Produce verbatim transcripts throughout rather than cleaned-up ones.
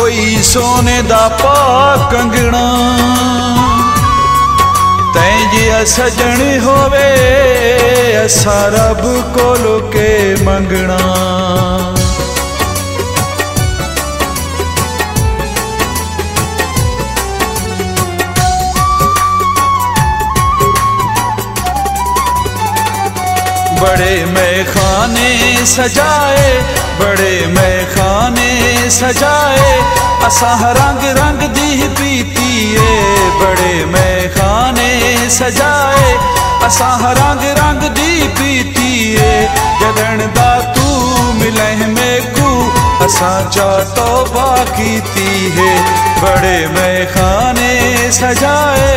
कोई सोने दा पा कंगना तैं जिया सजन होवे असा रब कोलो के मंगना। बड़े मैखाने सजाए बड़े मैखाने सजाए असा रंग रंग दी पीतीए। बड़े मैखाने सजाए असा रंग रंग दी पीतीए। जदन दा तू मिलह मेकू असा चा तौबा कीती है। बड़े मैखाने सजाए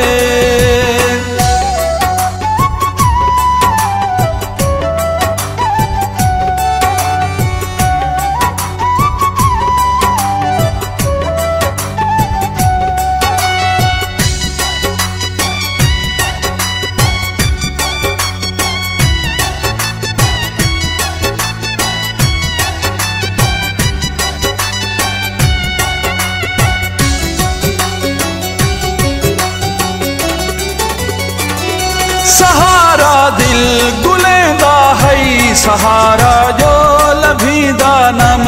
सहारा दिल गुलेंदा है सहारा जो लभीदा नम।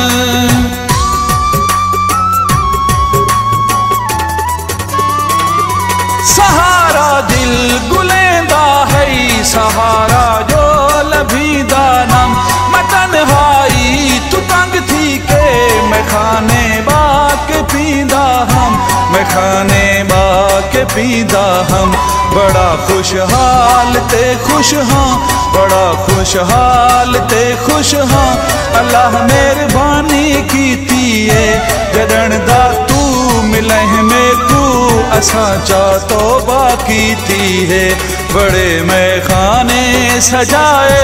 सहारा दिल गुलेंदा है सहारा जो लभीदा नम। मैं तन्हाई तू तंग थी के मैं खाने बाके पींदा हम मैं खाने बाके पींदा हम। बड़ा खुशहाल ते खुश हाँ बड़ा खुशहाल ते खुश हाँ। अल्लाह मेहरबानी कीती है जदन दा तू मिलह मेकू असा चा तौबा कीती है। बड़े मैखाने सजाए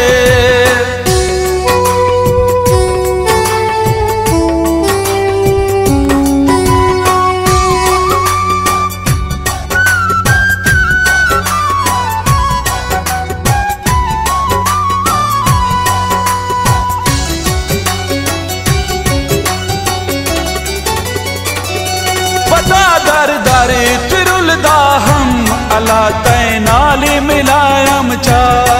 दर दर तिरुलदा हम अला तै नाल मिलायम चा।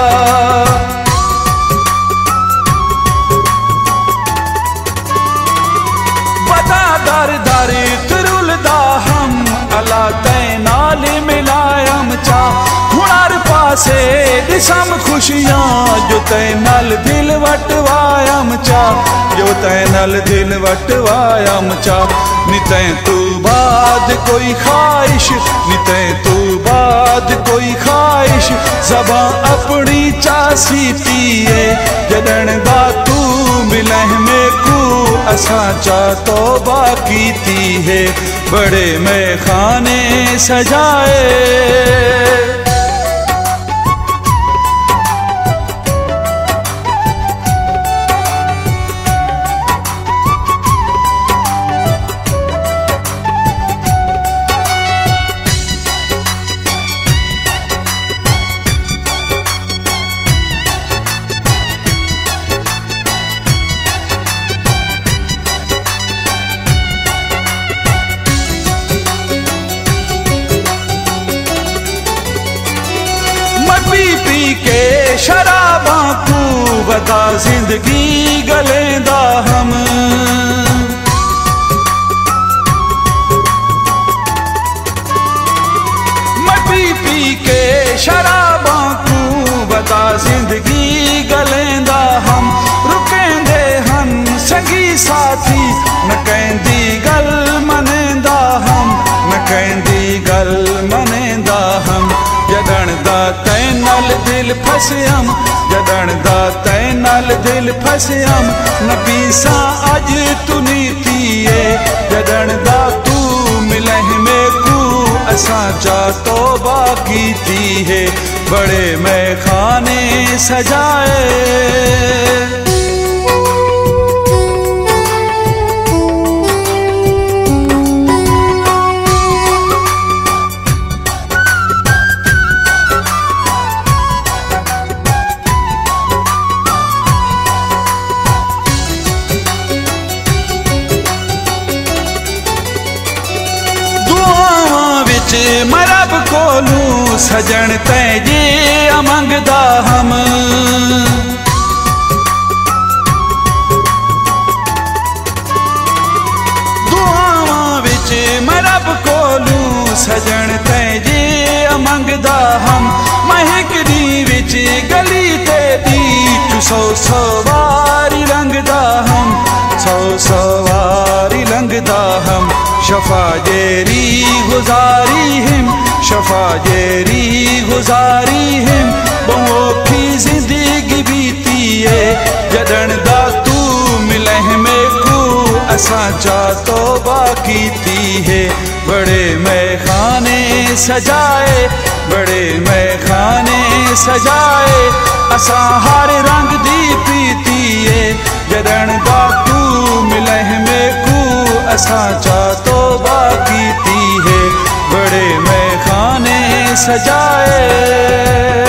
बता दर दर तिरुलदा हम अला तै नाल मिलायम चा। हुनर पासे दिसम खुशियां जो तै नल दिल वटवायम चा जो तै नल दिल वटवायम चा। नितै तू बाद कोई ख्वाहिश नितै तू बाद कोई ख्वाहिश ज़बां अपनी चासी पिए। जदन दा तू मिलह मेकू असा चा तौबा कीती है। बड़े मैखाने सजाए पी पी के शराबा को बता जिंदगी गलेंदा हम। मैं पी पी के शराबा को बता जिंदगी गलेंदा हम। रुकेंदे हन संगी साथी न कहंदी गल मनेंदा हम न कहंदी गल मनेंदा हम। जदन दा तै नल दिल फसयम जदन दा तै नल दिल फसयम। न पीसा अज तू नीतीए जदन दा तू मिलह मेकू असा चा तौबा कीती है। बड़े मैखाने सजाए रब कोलू सजन तैजे मंगदा हम दुआवां विच मैं रब कोलू सजन तैजे मंगदा हम महकदी विच गली ते दी तू सौ सवारी लंघदा हम सौ सवारी लंघदा हम शफा जेरी गुजारी हिम शफा जेरी गुजारी हिम बहुखी जिंदगी बीती है जदन दा तू मिलह में को असा चा तौबा कीती है बड़े मैं खाने सजाए बड़े मैं खाने सजाए असा हर रंग दी पीती है जदन दा तू मिलह में को असा चा तौबा कीती है बड़े मैं खाने सजाए।